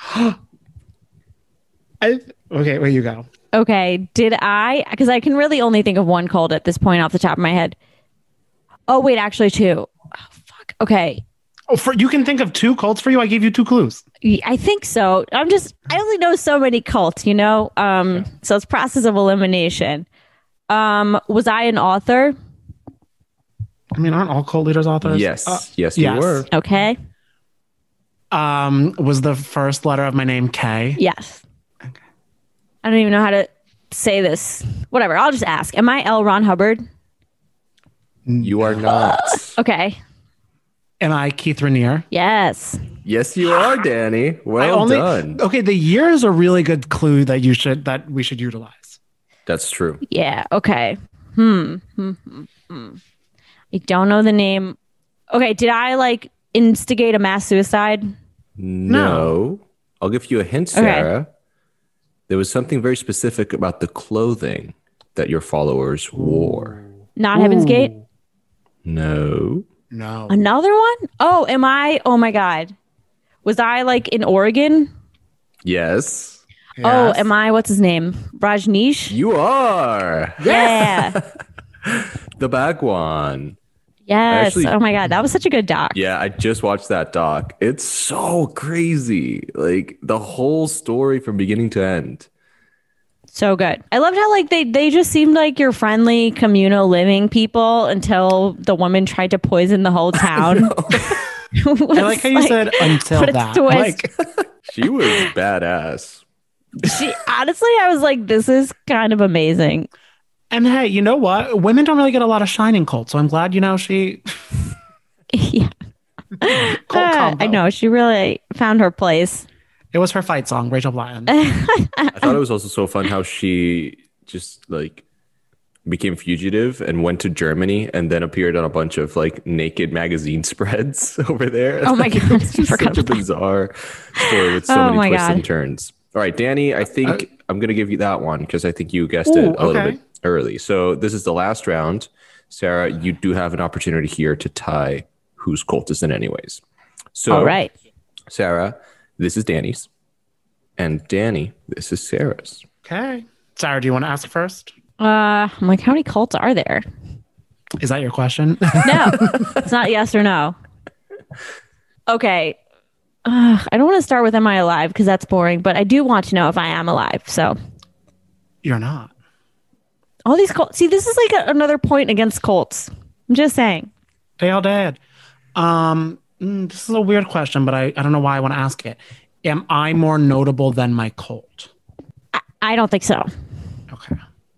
I okay, where you go. Okay. Did I? Because I can really only think of one cult at this point off the top of my head. Oh, wait, actually, two. Oh, fuck. Okay. Oh, for you can think of two cults for you. I gave you two clues. Y- I think so. I'm just, I only know so many cults, you know? Um, So it's process of elimination. Um, was I an author? I mean, aren't all cult leaders authors? Yes. Uh, yes, you yes. were. Okay. um was the first letter of my name K? Yes. I don't even know how to say this. Whatever. I'll just ask. Am I L. Ron Hubbard? You are not. Okay. Am I Keith Rainier? Yes. Yes, you are, Danny. I Well only, done. Okay, the year is a really good clue that you should that we should utilize. That's true. Yeah. Okay. Hmm. Hmm. hmm, hmm. I don't know the name. Okay. Did I like instigate a mass suicide? No. I'll give you a hint, Okay. Sarah. There was something very specific about the clothing that your followers wore. Not Heaven's Gate. No. No. Another one? Oh, am I? Oh my God. Was I like in Oregon? Yes. Oh, Yes. am I? What's his name? Rajneesh? You are. Yeah. The Bhagwan. Yes. Actually- oh my God. That was such a good doc. Yeah, I just watched that doc. It's so crazy. Like the whole story from beginning to end. So good. I loved how like they they just seemed like your friendly communal living people until the woman tried to poison the whole town. I like how you said until but it's that. twist. Like, She was badass. She honestly, I was like, this is kind of amazing. and hey, you know what? Women don't really get a lot of shine in Colt, so I'm glad you know she. yeah. Colt Uh, combo. I know she really found her place. It was her fight song, Rachel Blatton. I thought it was also so fun how she just like became fugitive and went to Germany and then appeared on a bunch of like naked magazine spreads over there. Oh my Like, God, it was just I forgot such a about that. bizarre story with so Oh many my twists God. and turns. All right, Danny, I think Uh, I'm gonna give you that one because I think you guessed Ooh, it a little okay. bit early. So this is the last round. Sarah, you do have an opportunity here to tie whose Colt is in anyways. So All right. Sarah, this is Danny's. And Danny, this is Sarah's. Okay. Sarah, do you want to ask first? Uh, I'm like, how many cults are there? Is that your question? No, it's not yes or no. Okay. Uh, I don't want to start with am I alive because that's boring, but I do want to know if I am alive. So You're not. all these cults. See, this is like a, another point against cults. I'm just saying. They all dead. Um, mm, this is a weird question, but I, I don't know why I want to ask it. Am I more notable than my Colt? I, I don't think so. Okay.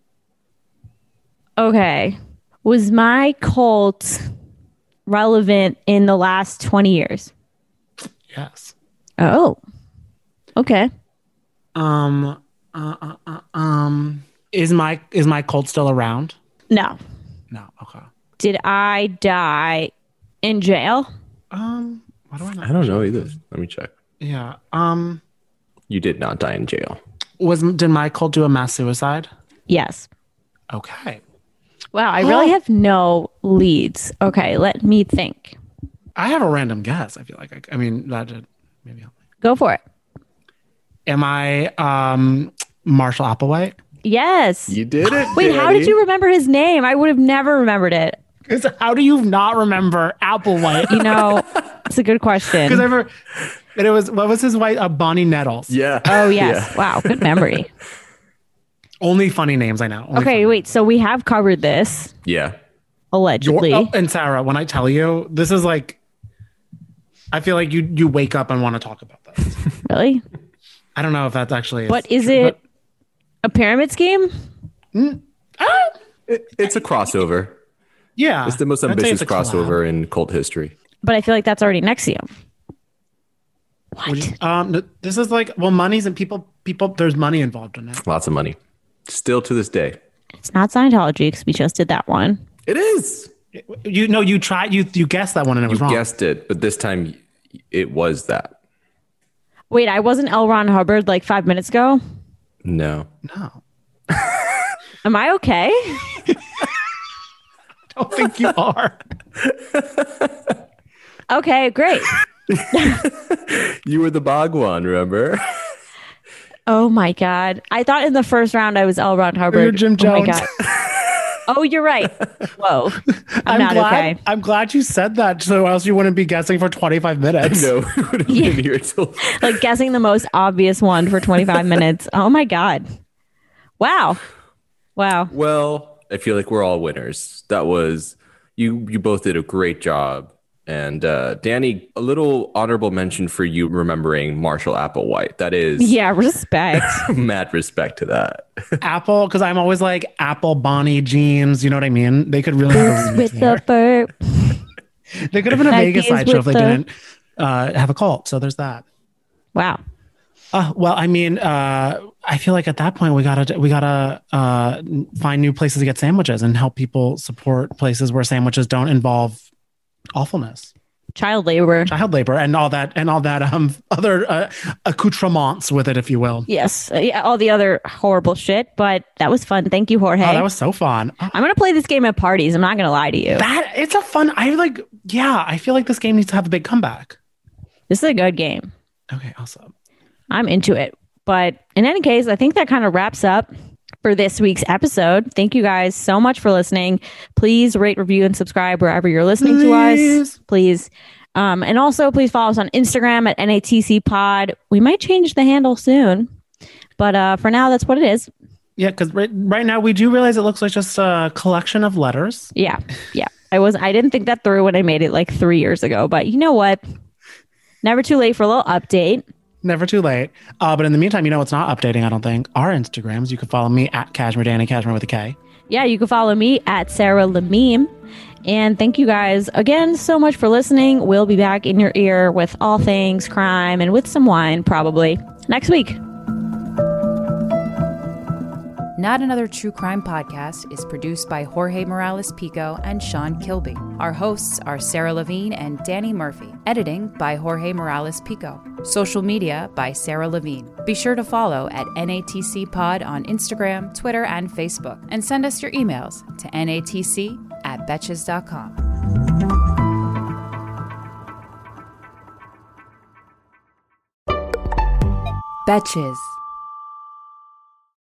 Okay. Was my cult relevant in the last twenty years? Yes. Oh. Okay. Um. Uh, uh, uh, um. Is my is my Colt still around? No. No. Okay. Did I die in jail? Um. Why do I not? I don't know either. Let me check. Yeah. Um. You did not die in jail. Was did my Colt do a mass suicide? Yes. Okay. Wow, I really have no leads. Okay, let me think. I have a random guess. I feel like I, I mean that did maybe help me. Go for it. Am I um Marshall Applewhite? Yes. You did it. Wait, how did you remember his name? I would have never remembered it. It's- How do you not remember Applewhite? You know, it's a good Because I question. remember, and it was what was his white? Uh, Bonnie Nettles. Yeah. Oh, yes. Wow, good memory. Only funny names I know. Only Okay, funny. wait. So we have covered this, Yeah. Your- allegedly. oh, and Sarah, when I tell you, this is like, I feel like you you wake up and want to talk about this. Really? I don't know if that's actually. What is true, it? A pyramid scheme? but- ah, It, it's a crossover. yeah, It's the most I'd say ambitious it's a collab. crossover in cult history. But I feel like that's already Nexium. Would you- Um, th- this is like well, money's and people people. There's money involved in it. Lots of money. Still to this day. It's not Scientology because we just did that one. It is. You know, you tried. You you guessed that one and it was You wrong. guessed it, but this time it was that. Wait, I wasn't L. Ron Hubbard like five minutes ago. No. No, Am I okay? I don't think you are. Okay, great. You were the Bhagwan, remember? Oh my God. I thought in the first round I was L. Ron Hubbard. You're Jim Oh my Jones. God. Oh, you're right. Whoa. I'm, I'm not glad. okay. I'm glad you said that, so else you wouldn't be guessing for twenty-five minutes. No, we would have been here till. Like guessing the most obvious one for twenty-five minutes. Oh my God. Wow. Wow. Well, I feel like we're all winners. That was you. You both did a great job. And uh, Danny, a little honorable mention for you remembering Marshall Applewhite. That is Yeah, respect. mad respect to that. Apple, because I'm always like Apple, Bonnie, Jeans. You know what I mean? They could really have a remix With there. the burp. They could have been a Nikes Vegas sideshow if with they the- didn't uh, have a cult. So there's that. Wow. Uh, well, I mean, uh, I feel like at that point we gotta we gotta uh, find new places to get sandwiches and help people support places where sandwiches don't involve awfulness. child labor. child labor and all that and all that um other uh, accoutrements with it, if you will. Yes. Uh, yeah, all the other horrible shit, but that was fun. Thank you, Jorge. Oh, that was so fun. Oh, I'm going to play this game at parties. I'm not going to lie to you. that it's a fun. I like. Yeah, I feel like this game needs to have a big comeback. This is a good game. Okay, awesome. I'm into it. But in any case, I think that kind of wraps up for this week's episode. Thank you guys so much for listening. Please rate, review, and subscribe wherever you're listening Please. to us. Please. Um, and also, please follow us on Instagram at N A T C Pod. We might change the handle soon. But uh, for now, that's what it is. Yeah, because right, right now we do realize it looks like just a collection of letters. Yeah. Yeah. I was I didn't think that through when I made it like three years ago. But you know what? Never too late for a little update. Never too late. Uh, but in the meantime, you know what's not updating, I don't think? Our Instagrams. You can follow me at Cashmere Danny, Cashmere with a K. Yeah, you can follow me at Sarah Lameme. And thank you guys again so much for listening. We'll be back in your ear with all things crime and with some wine probably next week. Not Another True Crime Podcast is produced by Jorge Morales Pico and Sean Kilby. Our hosts are Sarah Levine and Danny Murphy. Editing by Jorge Morales Pico. Social media by Sarah Levine. Be sure to follow at N A T C Pod on Instagram, Twitter, and Facebook. And send us your emails to natc at betches dot com. Betches.